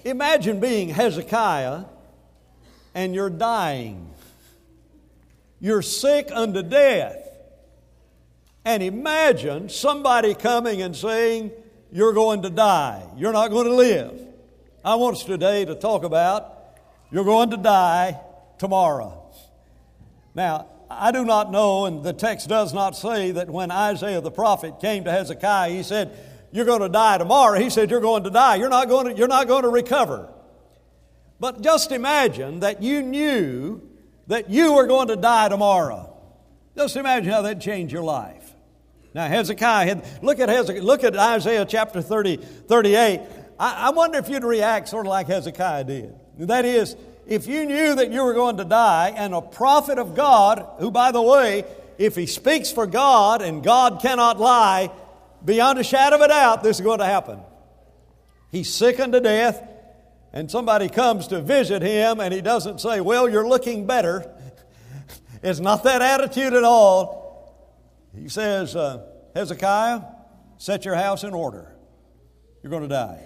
Imagine being Hezekiah and you're dying. You're sick unto death. And imagine somebody coming and saying, you're going to die. You're not going to live. I want us today to talk about you're going to die tomorrow. Now, I do not know, and the text does not say that when Isaiah the prophet came to Hezekiah, he said, you're going to die tomorrow. He said, you're going to die. You're not going to recover. But just imagine that you knew that you were going to die tomorrow. Just imagine how that'd change your life. Now, Hezekiah, look at Isaiah chapter 38. I wonder if you'd react sort of like Hezekiah did. That is, if you knew that you were going to die, and a prophet of God, who, by the way, if he speaks for God and God cannot lie, beyond a shadow of a doubt, this is going to happen. He's sick unto death, and somebody comes to visit him, and he doesn't say, well, you're looking better. It's not that attitude at all. He says, Hezekiah, set your house in order. You're going to die.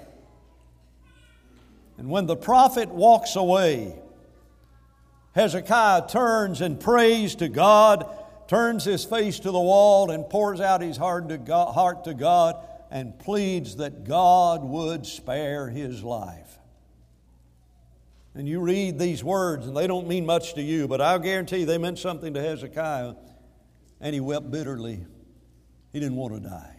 And when the prophet walks away, Hezekiah turns and prays to God, turns his face to the wall and pours out his heart to God and pleads that God would spare his life. And you read these words and they don't mean much to you, but I'll guarantee you they meant something to Hezekiah, and he wept bitterly. He didn't want to die.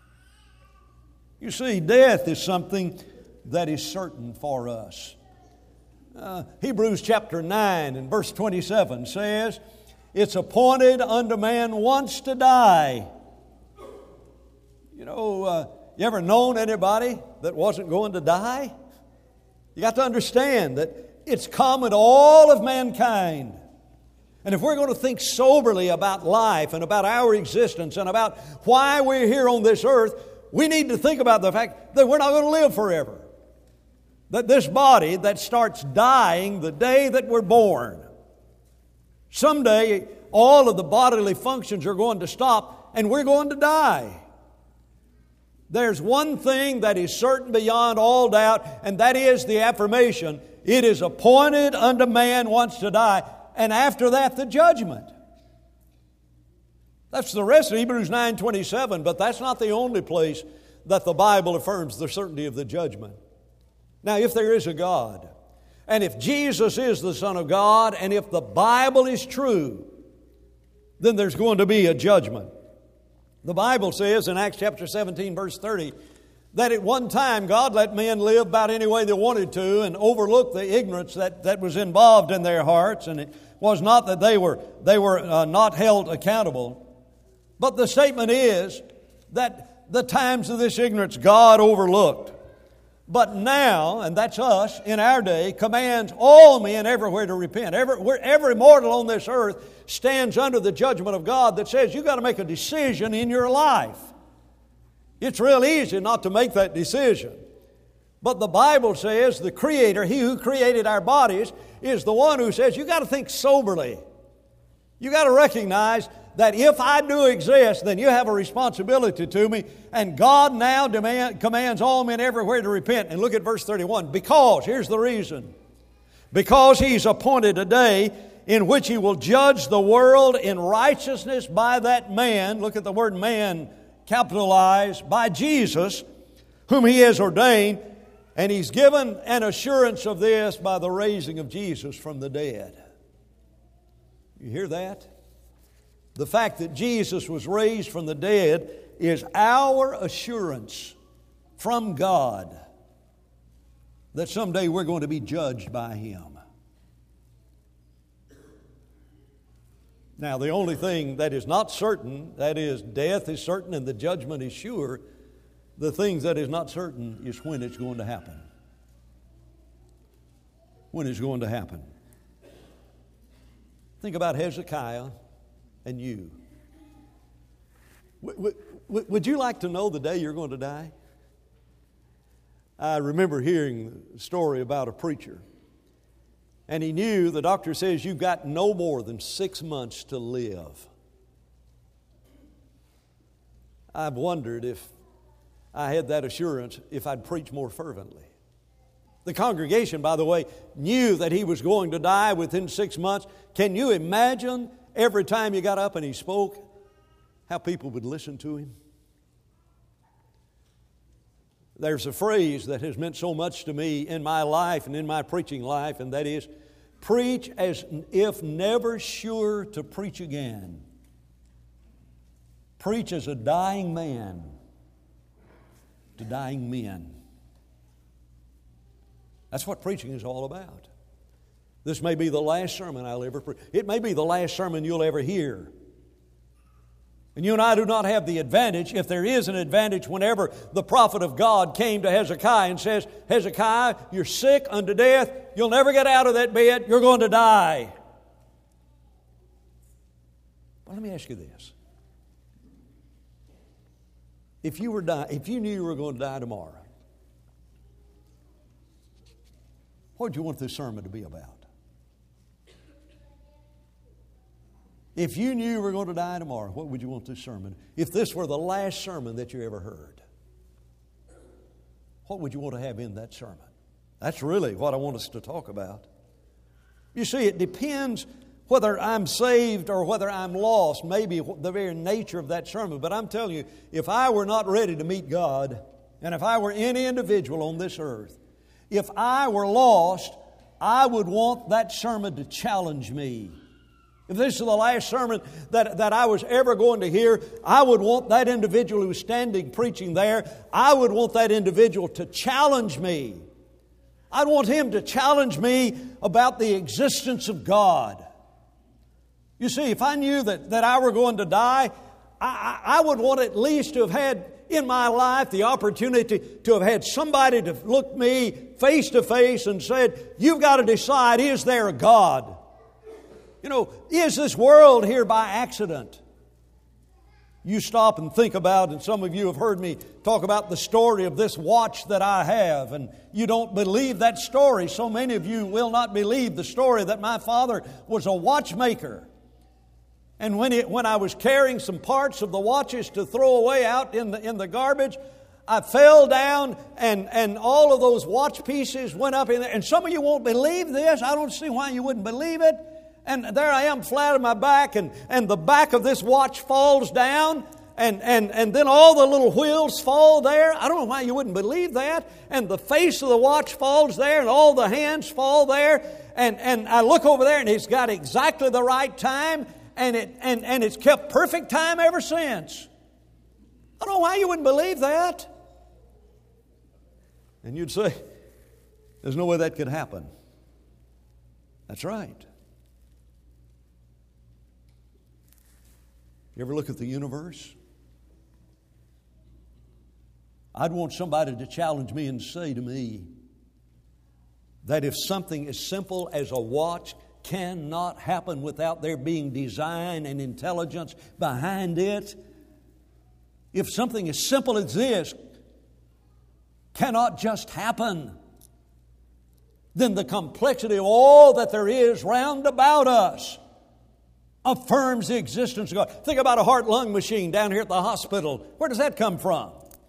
You see, death is something that is certain for us. Hebrews chapter 9 and verse 27 says, it's appointed unto man once to die. You know, you ever known anybody that wasn't going to die? You got to understand that it's common to all of mankind. And if we're going to think soberly about life and about our existence and about why we're here on this earth, we need to think about the fact that we're not going to live forever. That this body that starts dying the day that we're born, someday all of the bodily functions are going to stop and we're going to die. There's one thing that is certain beyond all doubt, and that is the affirmation, it is appointed unto man once to die, and after that the judgment. That's the rest of Hebrews 9:27, but that's not the only place that the Bible affirms the certainty of the judgment. Now, if there is a God, and if Jesus is the Son of God, and if the Bible is true, then there's going to be a judgment. The Bible says in Acts chapter 17, verse 30, that at one time God let men live about any way they wanted to and overlooked the ignorance that was involved in their hearts, and it was not that they were not held accountable. But the statement is that the times of this ignorance God overlooked. But now, and that's us in our day, commands all men everywhere to repent. Every mortal on this earth stands under the judgment of God that says you've got to make a decision in your life. It's real easy not to make that decision. But the Bible says the Creator, He who created our bodies, is the one who says you've got to think soberly. You've got to recognize that if I do exist, then you have a responsibility to me. And God now commands all men everywhere to repent. And look at verse 31. Because, here's the reason. Because He's appointed a day in which He will judge the world in righteousness by that man. Look at the word man capitalized. By Jesus, whom He has ordained. And He's given an assurance of this by the raising of Jesus from the dead. You hear that? The fact that Jesus was raised from the dead is our assurance from God that someday we're going to be judged by Him. Now, the only thing that is not certain, that is, death is certain and the judgment is sure. The thing that is not certain is when it's going to happen. When it's going to happen. Think about Hezekiah and you. Would you like to know the day you're going to die? I remember hearing a story about a preacher. And he knew, the doctor says, you've got no more than 6 months to live. I've wondered if I had that assurance, if I'd preach more fervently. The congregation, by the way, knew that he was going to die within 6 months. Can you imagine every time he got up and he spoke, how people would listen to him? There's a phrase that has meant so much to me in my life and in my preaching life, and that is, preach as if never sure to preach again. Preach as a dying man to dying men. That's what preaching is all about. This may be the last sermon I'll ever preach. It may be the last sermon you'll ever hear. And you and I do not have the advantage, if there is an advantage, whenever the prophet of God came to Hezekiah and says, Hezekiah, you're sick unto death. You'll never get out of that bed. You're going to die. Well, let me ask you this. If you knew you were going to die tomorrow, what would you want this sermon to be about? If you knew you were going to die tomorrow, what would you want this sermon? If this were the last sermon that you ever heard, what would you want to have in that sermon? That's really what I want us to talk about. You see, it depends whether I'm saved or whether I'm lost, maybe the very nature of that sermon. But I'm telling you, if I were not ready to meet God, and if I were any individual on this earth, if I were lost, I would want that sermon to challenge me. If this is the last sermon that I was ever going to hear, I would want that individual who was standing preaching there, I would want that individual to challenge me. I'd want him to challenge me about the existence of God. You see, if I knew that I were going to die, I would want at least to have had in my life the opportunity to have had somebody to look me face to face and said, you've got to decide, is there a God? You know, is this world here by accident? You stop and think about, and some of you have heard me talk about the story of this watch that I have, and you don't believe that story. So many of you will not believe the story that my father was a watchmaker. And when I was carrying some parts of the watches to throw away out in the garbage, I fell down and all of those watch pieces went up in there. And some of you won't believe this. I don't see why you wouldn't believe it. And there I am flat on my back, and the back of this watch falls down, and then all the little wheels fall there. I don't know why you wouldn't believe that. And the face of the watch falls there, and all the hands fall there. And I look over there, and it's got exactly the right time, and it's kept perfect time ever since. I don't know why you wouldn't believe that. And you'd say, there's no way that could happen. That's right. You ever look at the universe? I'd want somebody to challenge me and say to me that if something as simple as a watch cannot happen without there being design and intelligence behind it, if something as simple as this cannot just happen, then the complexity of all that there is round about us affirms the existence of God. Think about a heart-lung machine down here at the hospital. Where does that come from?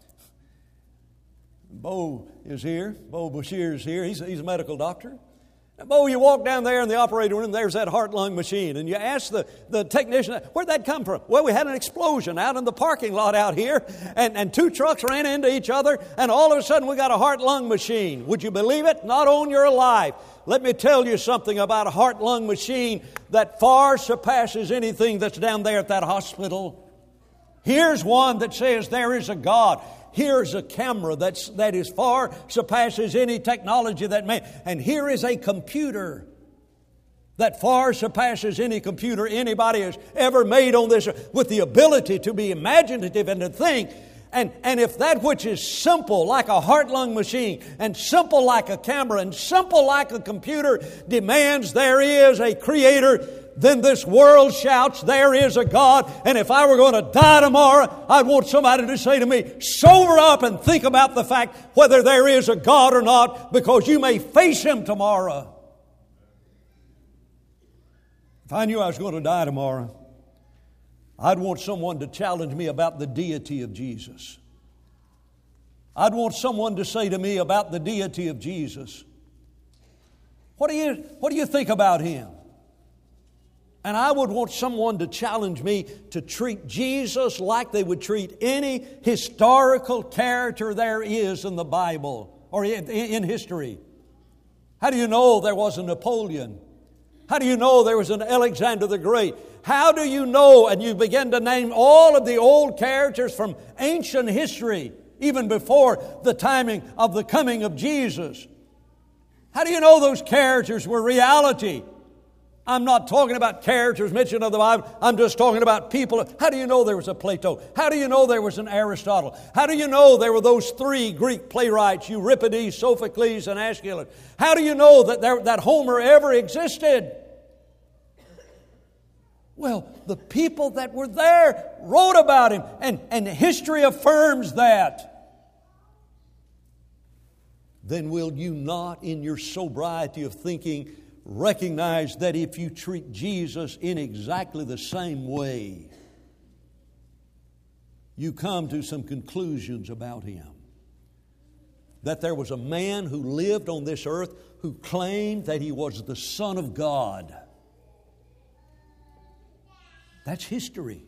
Bo is here. Bo Bashir is here. He's a medical doctor. Now, Bo, you walk down there in the operating room, there's that heart-lung machine, and you ask the technician, where'd that come from? Well, we had an explosion out in the parking lot out here, and two trucks ran into each other, and all of a sudden we got a heart-lung machine. Would you believe it? Not on your life. Let me tell you something about a heart-lung machine that far surpasses anything that's down there at that hospital. Here's one that says there is a God. Here's a camera that is far surpasses any technology that man. And here is a computer that far surpasses any computer anybody has ever made on this earth, with the ability to be imaginative and to think. And if that which is simple like a heart-lung machine, and simple like a camera, and simple like a computer demands there is a creator, then this world shouts there is a God. And if I were going to die tomorrow, I'd want somebody to say to me, sober up and think about the fact whether there is a God or not, because you may face Him tomorrow. If I knew I was going to die tomorrow, I'd want someone to challenge me about the deity of Jesus. I'd want someone to say to me about the deity of Jesus, what do you think about Him? And I would want someone to challenge me to treat Jesus like they would treat any historical character there is in the Bible or in history. How do you know there was a Napoleon? How do you know there was an Alexander the Great? How do you know? And you begin to name all of the old characters from ancient history, even before the timing of the coming of Jesus. How do you know those characters were reality? I'm not talking about characters mentioned in the Bible. I'm just talking about people. How do you know there was a Plato? How do you know there was an Aristotle? How do you know there were those three Greek playwrights, Euripides, Sophocles, and Aeschylus? How do you know that Homer ever existed? Well, the people that were there wrote about him, and history affirms that. Then will you not, in your sobriety of thinking, recognize that if you treat Jesus in exactly the same way, you come to some conclusions about Him? That there was a man who lived on this earth who claimed that He was the Son of God. That's history.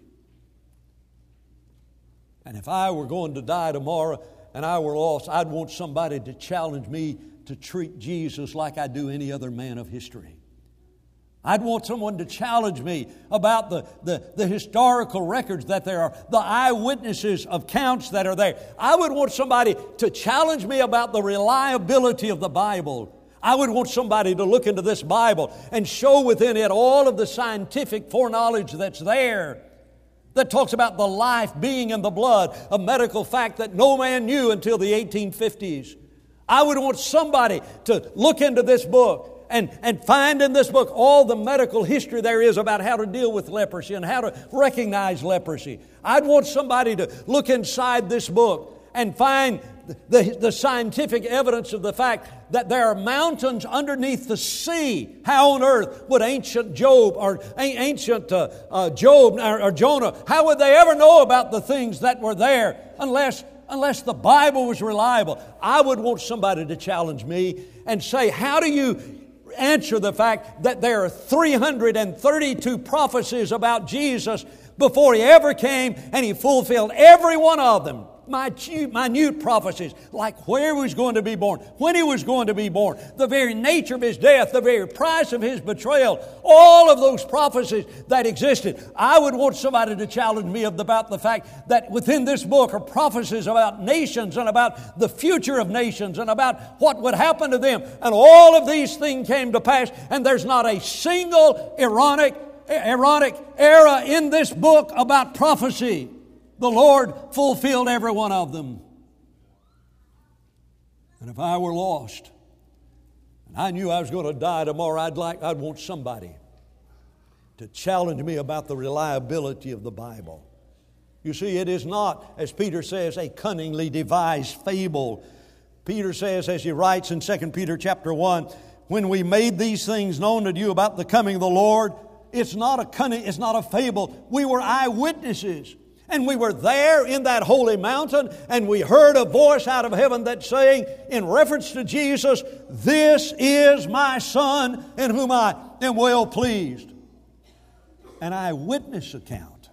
And if I were going to die tomorrow and I were lost, I'd want somebody to challenge me to treat Jesus like I do any other man of history. I'd want someone to challenge me about the historical records that there are, the eyewitnesses of counts that are there. I would want somebody to challenge me about the reliability of the Bible. I would want somebody to look into this Bible and show within it all of the scientific foreknowledge that's there, that talks about the life being in the blood, a medical fact that no man knew until the 1850s. I would want somebody to look into this book and find in this book all the medical history there is about how to deal with leprosy and how to recognize leprosy. I'd want somebody to look inside this book and find the scientific evidence of the fact that there are mountains underneath the sea. How on earth would ancient Job or Jonah, how would they ever know about the things that were there unless the Bible was reliable? I would want somebody to challenge me and say, how do you answer the fact that there are 332 prophecies about Jesus before He ever came, and He fulfilled every one of them? Minute prophecies, like where He was going to be born, when He was going to be born, the very nature of His death, the very price of His betrayal, all of those prophecies that existed. I would want somebody to challenge me about the fact that within this book are prophecies about nations and about the future of nations and about what would happen to them. And all of these things came to pass, and there's not a single ironic era in this book about prophecy. The Lord fulfilled every one of them. And if I were lost and I knew I was going to die tomorrow, I'd want somebody to challenge me about the reliability of the Bible. You see, it is not, as Peter says, a cunningly devised fable. Peter says, as he writes in 2 Peter chapter 1, when we made these things known to you about the coming of the Lord, it's not a fable. We were eyewitnesses. And we were there in that holy mountain, and we heard a voice out of heaven that saying, in reference to Jesus, "This is my Son, in whom I am well pleased." An eyewitness account.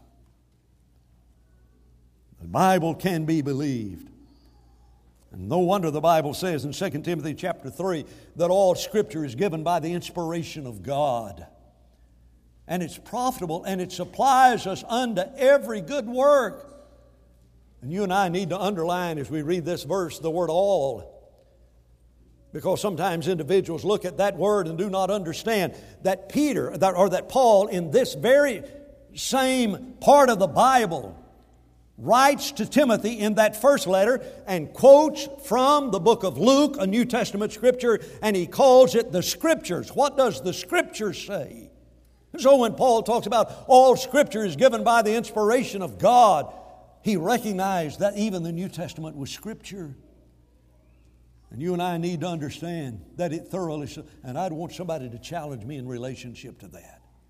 The Bible can be believed. And no wonder the Bible says in 2 Timothy chapter 3 that all Scripture is given by the inspiration of God. And it's profitable, and it supplies us unto every good work. And you and I need to underline, as we read this verse, the word all. Because sometimes individuals look at that word and do not understand that Paul, in this very same part of the Bible, writes to Timothy in that first letter and quotes from the book of Luke, a New Testament scripture, and he calls it the Scriptures. What does the Scriptures say? So when Paul talks about all Scripture is given by the inspiration of God, he recognized that even the New Testament was Scripture. And you and I need to understand that it thoroughly, and I'd want somebody to challenge me in relationship to that.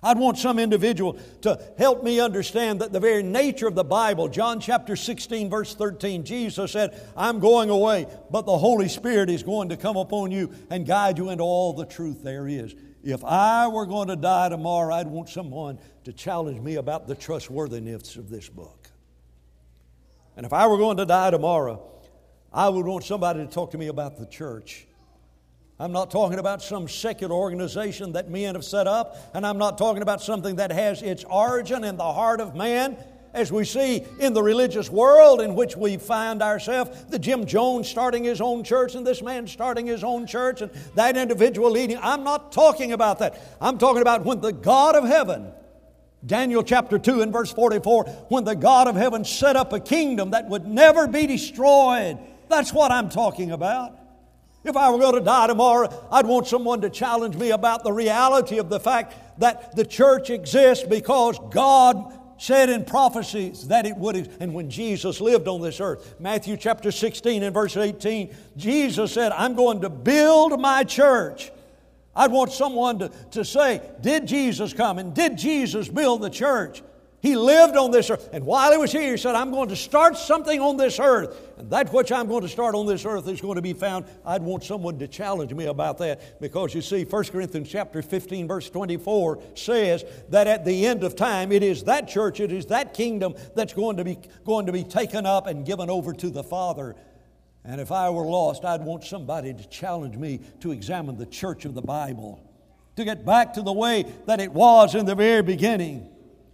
I'd want some individual to help me understand that the very nature of the Bible, John chapter 16, verse 13, Jesus said, I'm going away, but the Holy Spirit is going to come upon you and guide you into all the truth there is. If I were going to die tomorrow, I'd want someone to challenge me about the trustworthiness of this book. And if I were going to die tomorrow, I would want somebody to talk to me about the church. I'm not talking about some secular organization that men have set up, and I'm not talking about something that has its origin in the heart of man, as we see in the religious world in which we find ourselves. The Jim Jones starting his own church, and this man starting his own church, and that individual leading. I'm not talking about that. I'm talking about when the God of heaven, Daniel chapter 2 and verse 44, when the God of heaven set up a kingdom that would never be destroyed. That's what I'm talking about. If I were going to die tomorrow, I'd want someone to challenge me about the reality of the fact that the church exists because God said in prophecies that it would. And when Jesus lived on this earth, Matthew chapter 16 and verse 18, Jesus said, I'm going to build my church. I'd want someone to say, did Jesus come and did Jesus build the church? He lived on this earth. And while He was here, He said, I'm going to start something on this earth. And that which I'm going to start on this earth is going to be found. I'd want someone to challenge me about that. Because you see, 1 Corinthians chapter 15, verse 24 says that at the end of time, it is that church, it is that kingdom that's going to be taken up and given over to the Father. And if I were lost, I'd want somebody to challenge me to examine the church of the Bible, to get back to the way that it was in the very beginning.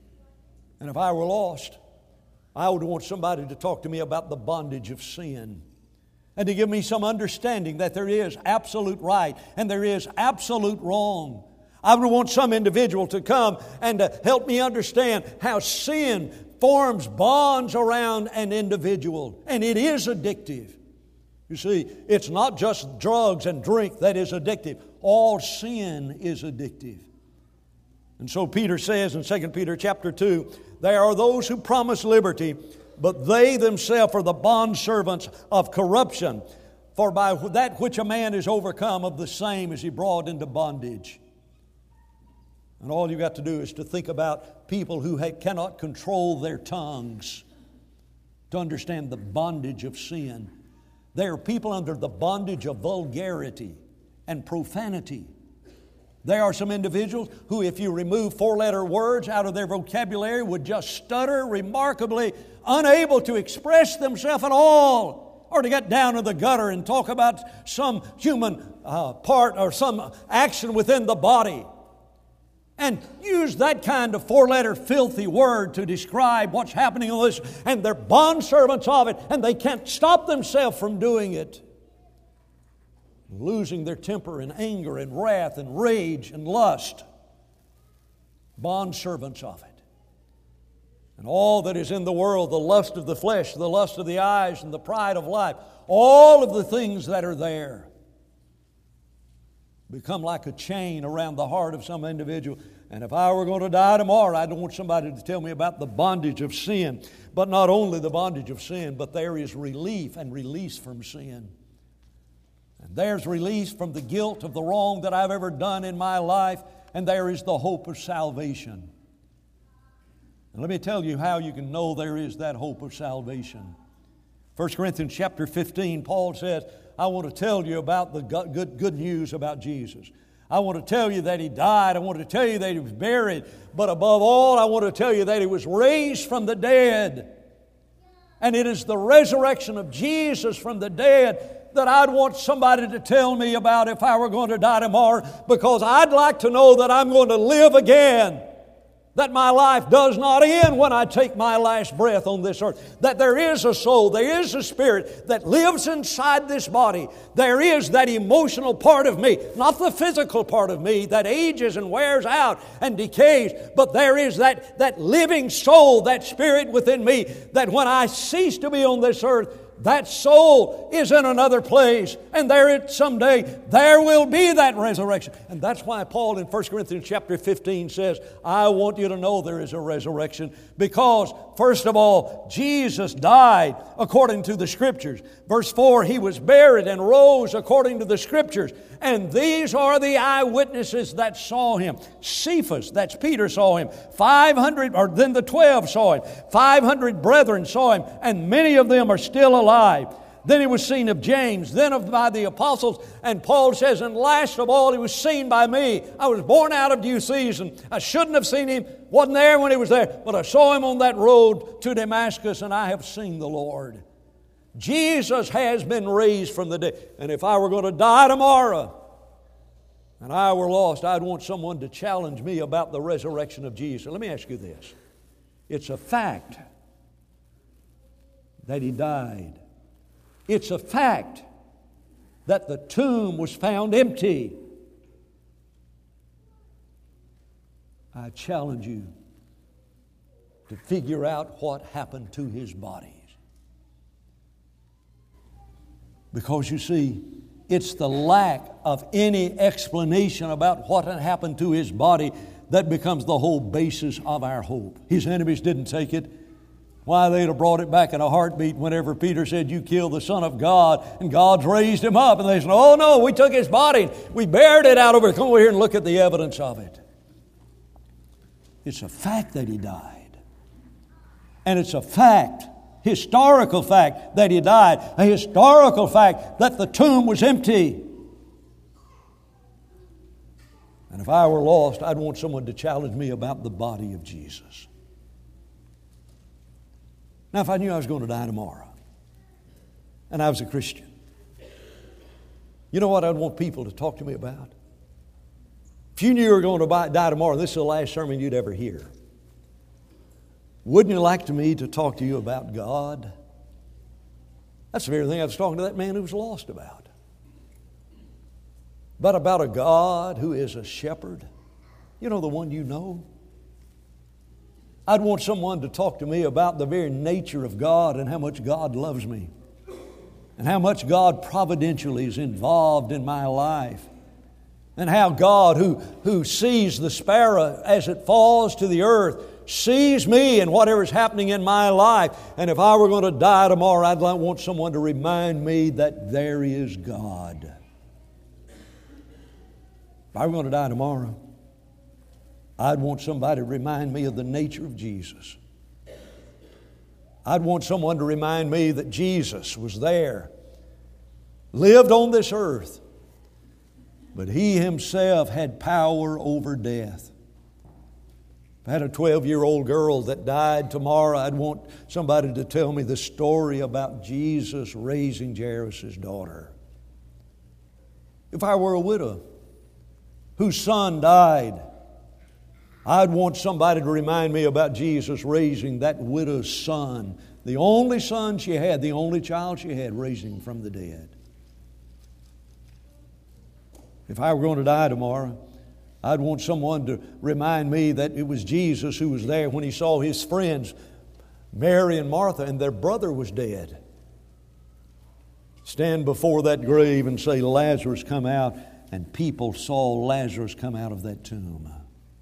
And if I were lost, I would want somebody to talk to me about the bondage of sin and to give me some understanding that there is absolute right and there is absolute wrong. I would want some individual to come and to help me understand how sin forms bonds around an individual, and it is addictive. You see, it's not just drugs and drink that is addictive. All sin is addictive. And so Peter says in 2 Peter chapter 2, there are those who promise liberty, but they themselves are the bondservants of corruption. For by that which a man is overcome, of the same is he brought into bondage. And all you've got to do is to think about people who cannot control their tongues to understand the bondage of sin. They are people under the bondage of vulgarity and profanity. There are some individuals who, if you remove four-letter words out of their vocabulary, would just stutter remarkably, unable to express themselves at all, or to get down in the gutter and talk about some human part or some action within the body, and use that kind of four-letter filthy word to describe what's happening on this, and they're bondservants of it, and they can't stop themselves from doing it. Losing their temper and anger and wrath and rage and lust. Bondservants of it. And all that is in the world, the lust of the flesh, the lust of the eyes, and the pride of life, all of the things that are there become like a chain around the heart of some individual. And if I were going to die tomorrow, I don't want somebody to tell me about the bondage of sin. But not only the bondage of sin, but there is relief and release from sin. And there's release from the guilt of the wrong that I've ever done in my life, and there is the hope of salvation. And let me tell you how you can know there is that hope of salvation. 1 Corinthians chapter 15, Paul says, I want to tell you about the good news about Jesus. I want to tell you that He died. I want to tell you that He was buried. But above all, I want to tell you that He was raised from the dead. And it is the resurrection of Jesus from the dead that I'd want somebody to tell me about if I were going to die tomorrow, because I'd like to know that I'm going to live again, that my life does not end when I take my last breath on this earth, that there is a soul, there is a spirit that lives inside this body. There is that emotional part of me, not the physical part of me that ages and wears out and decays, but there is that living soul, that spirit within me, that when I cease to be on this earth, That soul is in another place, and someday there will be that resurrection. And that's why Paul in 1 Corinthians chapter 15 says, I want you to know there is a resurrection, because, first of all, Jesus died according to the Scriptures. Verse 4, He was buried and rose according to the Scriptures. And these are the eyewitnesses that saw Him. Cephas, that's Peter, saw Him. 500, or then the 12 saw Him. 500 brethren saw Him, and many of them are still alive. Then He was seen of James, then by the apostles. And Paul says, and last of all, He was seen by me. I was born out of due season. I shouldn't have seen Him. Wasn't there when He was there. But I saw Him on that road to Damascus, and I have seen the Lord. Jesus has been raised from the dead. And if I were going to die tomorrow and I were lost, I'd want someone to challenge me about the resurrection of Jesus. Let me ask you this. It's a fact that He died. It's a fact that the tomb was found empty. I challenge you to figure out what happened to His body. Because you see, it's the lack of any explanation about what had happened to His body that becomes the whole basis of our hope. His enemies didn't take it. Why, they'd have brought it back in a heartbeat whenever Peter said, you killed the Son of God, and God's raised Him up. And they said, oh no, we took His body, we buried it out over here. Come over here and look at the evidence of it. It's a fact that He died. And it's a fact, historical fact, that He died. A historical fact that the tomb was empty. And if I were lost, I'd want someone to challenge me about the body of Jesus. Now, if I knew I was going to die tomorrow, and I was a Christian, you know what I'd want people to talk to me about? If you knew you were going to die tomorrow, this is the last sermon you'd ever hear, wouldn't you like me to talk to you about God? That's the very thing I was talking to that man who was lost about. But about a God who is a shepherd. You know, the one you know. I'd want someone to talk to me about the very nature of God and how much God loves me. And how much God providentially is involved in my life. And how God, who sees the sparrow as it falls to the earth, sees me and whatever's happening in my life. And if I were going to die tomorrow, I'd want someone to remind me that there is God. If I were going to die tomorrow, I'd want somebody to remind me of the nature of Jesus. I'd want someone to remind me that Jesus was there, lived on this earth, but He Himself had power over death. If I had a 12-year-old girl that died tomorrow, I'd want somebody to tell me the story about Jesus raising Jairus' daughter. If I were a widow whose son died, I'd want somebody to remind me about Jesus raising that widow's son, the only son she had, the only child she had, raising him from the dead. If I were going to die tomorrow, I'd want someone to remind me that it was Jesus who was there when He saw His friends, Mary and Martha, and their brother was dead, stand before that grave and say, Lazarus, come out. And people saw Lazarus come out of that tomb.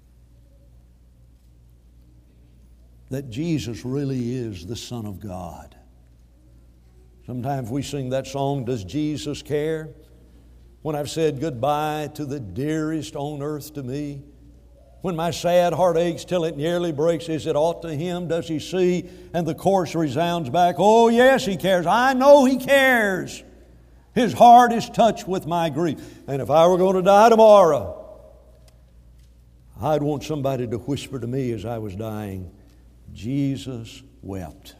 That Jesus really is the Son of God. Sometimes we sing that song, Does Jesus Care? When I've said goodbye to the dearest on earth to me. When my sad heart aches till it nearly breaks, is it aught to Him? Does He see? And the chorus resounds back, oh yes, He cares. I know He cares. His heart is touched with my grief. And if I were going to die tomorrow, I'd want somebody to whisper to me as I was dying, Jesus wept.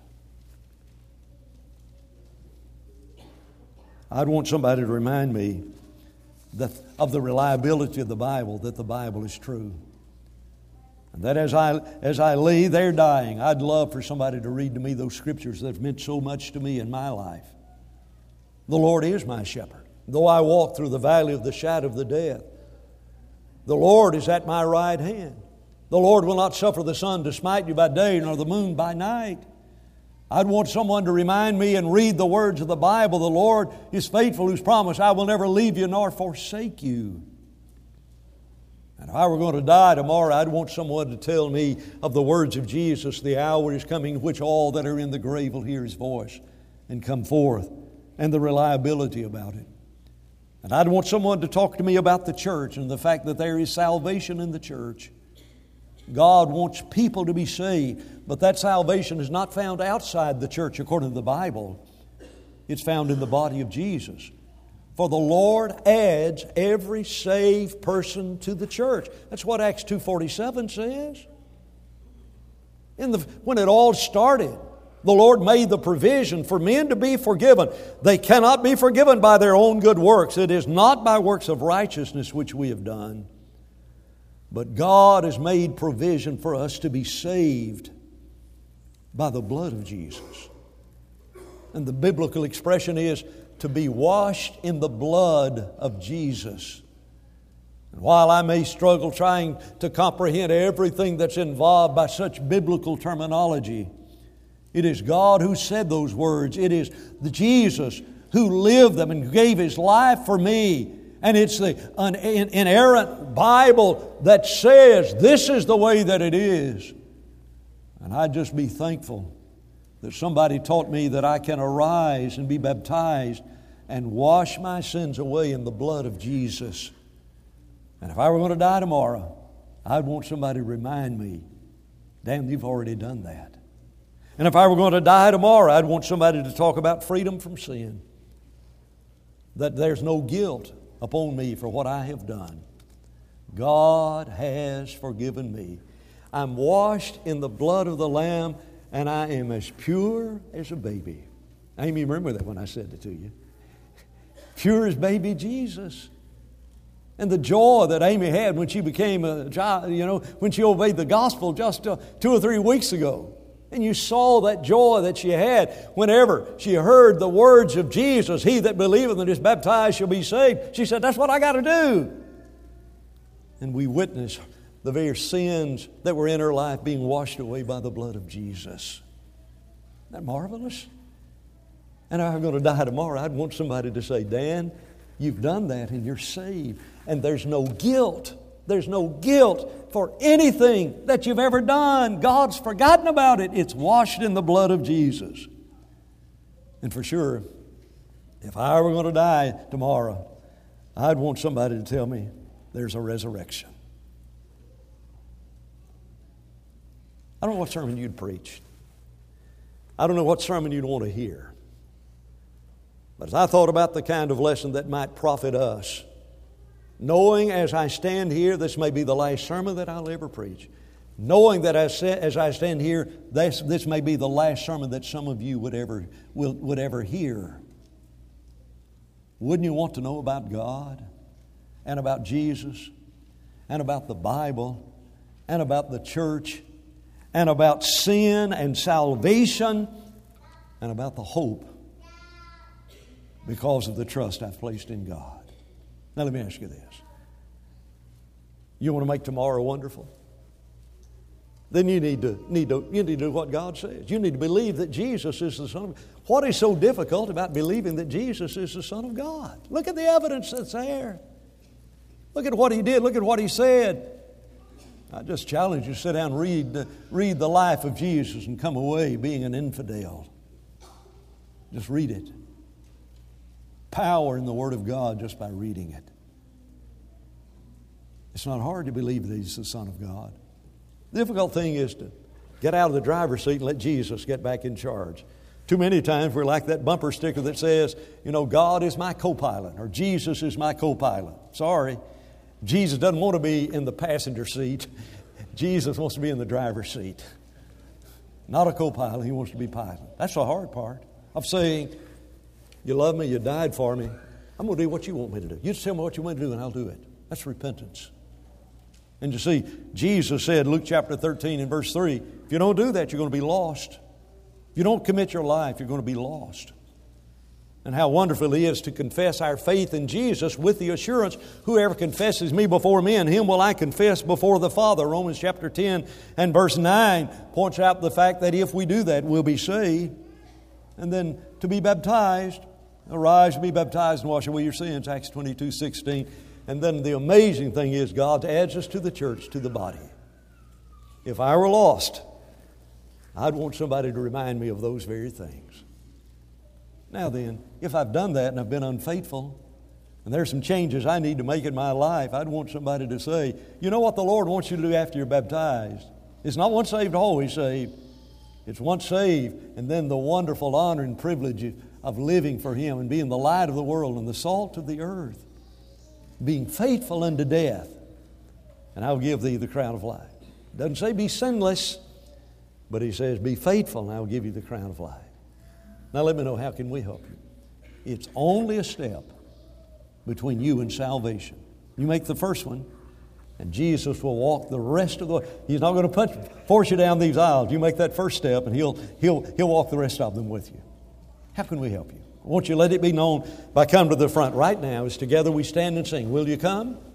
I'd want somebody to remind me of the reliability of the Bible, that the Bible is true. And that as I lay there dying, I'd love for somebody to read to me those scriptures that have meant so much to me in my life. The Lord is my shepherd. Though I walk through the valley of the shadow of the death, the Lord is at my right hand. The Lord will not suffer the sun to smite you by day, nor the moon by night. I'd want someone to remind me and read the words of the Bible. The Lord is faithful who's promised, I will never leave you nor forsake you. And if I were going to die tomorrow, I'd want someone to tell me of the words of Jesus. The hour is coming in which all that are in the grave will hear His voice and come forth, and the reliability about it. And I'd want someone to talk to me about the church and the fact that there is salvation in the church. God wants people to be saved, but that salvation is not found outside the church according to the Bible. It's found in the body of Jesus. For the Lord adds every saved person to the church. That's what Acts 2:47 says. When it all started, the Lord made the provision for men to be forgiven. They cannot be forgiven by their own good works. It is not by works of righteousness which we have done. But God has made provision for us to be saved by the blood of Jesus. And the biblical expression is to be washed in the blood of Jesus. And while I may struggle trying to comprehend everything that's involved by such biblical terminology, it is God who said those words. It is Jesus who lived them and gave His life for me. And it's the inerrant Bible that says this is the way that it is. And I'd just be thankful that somebody taught me that I can arise and be baptized and wash my sins away in the blood of Jesus. And if I were going to die tomorrow, I'd want somebody to remind me, damn, you've already done that. And if I were going to die tomorrow, I'd want somebody to talk about freedom from sin. That there's no guilt upon me for what I have done. God has forgiven me. I'm washed in the blood of the Lamb, and I am as pure as a baby. Amy, remember that when I said it to you. Pure as baby Jesus. And the joy that Amy had when she became a child, when she obeyed the gospel just 2 or 3 weeks ago. And you saw that joy that she had whenever she heard the words of Jesus, He that believeth and is baptized shall be saved. She said, that's what I got to do. And we witnessed the very sins that were in her life being washed away by the blood of Jesus. Isn't that marvelous? And if I'm going to die tomorrow, I'd want somebody to say, Dan, you've done that and you're saved. And there's no guilt. There's no guilt for anything that you've ever done. God's forgotten about it. It's washed in the blood of Jesus. And for sure, if I were going to die tomorrow, I'd want somebody to tell me there's a resurrection. I don't know what sermon you'd preach. I don't know what sermon you'd want to hear. But as I thought about the kind of lesson that might profit us, knowing as I stand here, this may be the last sermon that I'll ever preach. Knowing that as I stand here, this may be the last sermon that some of you would ever hear. Wouldn't you want to know about God and about Jesus and about the Bible and about the church and about sin and salvation and about the hope because of the trust I've placed in God? Now let me ask you this. You want to make tomorrow wonderful? Then you need to do what God says. You need to believe that Jesus is the Son of God. What is so difficult about believing that Jesus is the Son of God? Look at the evidence that's there. Look at what He did. Look at what He said. I just challenge you to sit down and read the life of Jesus and come away being an infidel. Just read it. Power in the Word of God just by reading it. It's not hard to believe that He's the Son of God. The difficult thing is to get out of the driver's seat and let Jesus get back in charge. Too many times we're like that bumper sticker that says, God is my co-pilot or Jesus is my co-pilot. Sorry, Jesus doesn't want to be in the passenger seat. Jesus wants to be in the driver's seat. Not a co-pilot, He wants to be pilot. That's the hard part of saying, you love me, you died for me. I'm going to do what you want me to do. You just tell me what you want to do and I'll do it. That's repentance. And you see, Jesus said, Luke chapter 13 and verse 3, if you don't do that, you're going to be lost. If you don't commit your life, you're going to be lost. And how wonderful it is to confess our faith in Jesus with the assurance, whoever confesses me before men, him will I confess before the Father. Romans chapter 10 and verse 9 points out the fact that if we do that, we'll be saved. And then to be baptized, arise, be baptized and wash away your sins, Acts 22:16. And then the amazing thing is God adds us to the church, to the body. If I were lost, I'd want somebody to remind me of those very things. Now then, if I've done that and I've been unfaithful, and there's some changes I need to make in my life, I'd want somebody to say, you know what the Lord wants you to do after you're baptized? It's not once saved, always saved. It's once saved, and then the wonderful honor and privilege of living for Him and being the light of the world and the salt of the earth, being faithful unto death, and I'll give thee the crown of life. It doesn't say be sinless, but He says be faithful and I'll give you the crown of life. Now let me know, how can we help you? It's only a step between you and salvation. You make the first one, and Jesus will walk the rest of the way. He's not going to force you down these aisles. You make that first step, and He'll walk the rest of them with you. How can we help you? I want you to let it be known by coming to the front right now as together we stand and sing. Will you come?